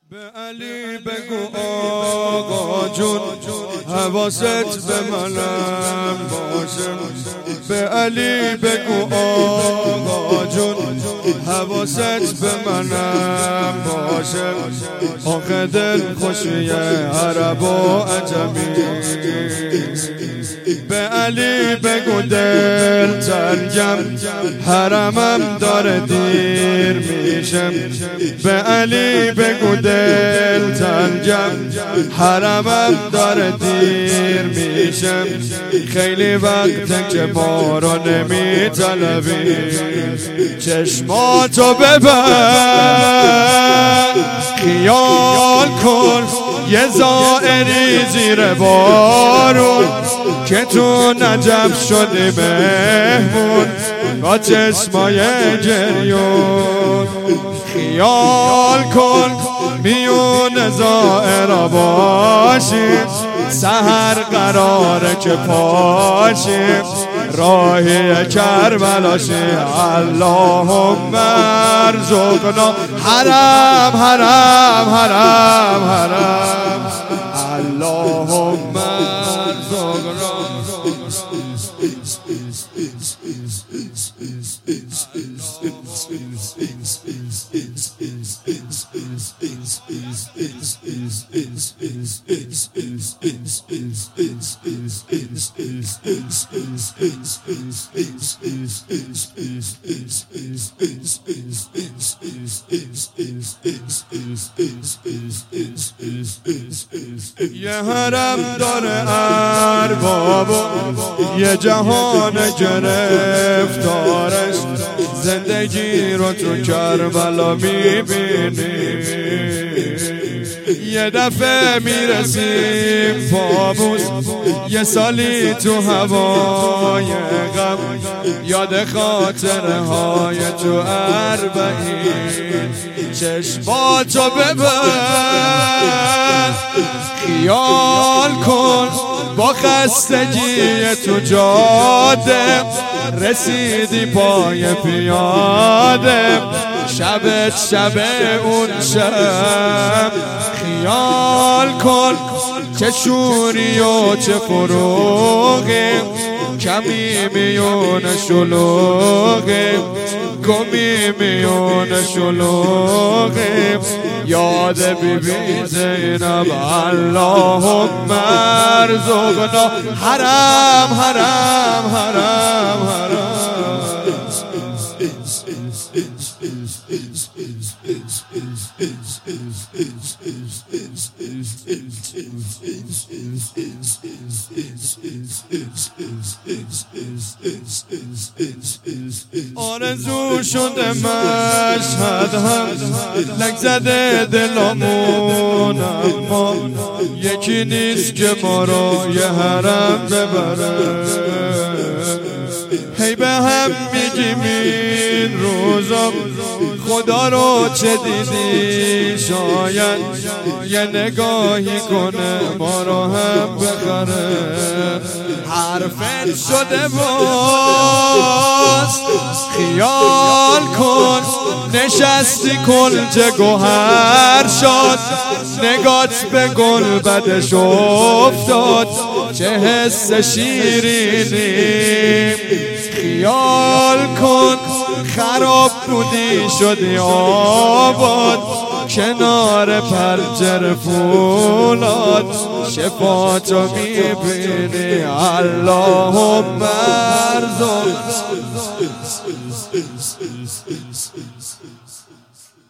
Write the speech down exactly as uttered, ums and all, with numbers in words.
به علی بگو آقا جون حواست به منم باشه. به علی بگو آقا جون حواست به منم باشه. آخه دل خوشیه عرب و عجمی. به علی بگو دل تنگم حرمم داره دیر میشم. به علی بگو دل تنگم حرمم داره دیر میشم. خیلی وقته که ما رو نمیطلبی، چشماتو ببند خیال کن یه زائری زیر بارون که تو نجف شدی مهمون با چشمای جریون. خیال کن میون زائرا باشیم، سحر قراره که پاشیم راهی کربلاشیم. اللهم ارزقنا حرم حرم حرم حرم. اللهم ارزقنا یه حرم داره ارباب و یه جهان گرفتارش. زندگی رو تو کربلا میبینی، یه دفعه میرسیم پابوس، یه سالی تو هوای غم، یاد خاطره های تو اربعین. چشماتو ببند خیال کن با خستگی تو جاده رسیدی پای پیاده. شبت شب اون شب خیال کن چه شوری و چه فروغی، کمی میون شلوغی گمی میون شلوغی. یاد بی بی زینب اللهم ارزقنا حرم حرم حرم حرم. آرزو شده مشهد هم لک زده دلمون، اما یکی نیست که ما رو یه حرم ببره. هی به هم میگیم این روزا خدا رو چه دیدی، شاید یه نگاهی کنه ما رو هم بخره. حرفت شده باز خیال کن نشستی کلچه گوهر شد، نگات به گل بدش افتاد چه حس شیرینی. خیال کن خراب بودی شدی آباد، کنار پرچر فولاد شفاتو میبینی. اللهم ارزقنا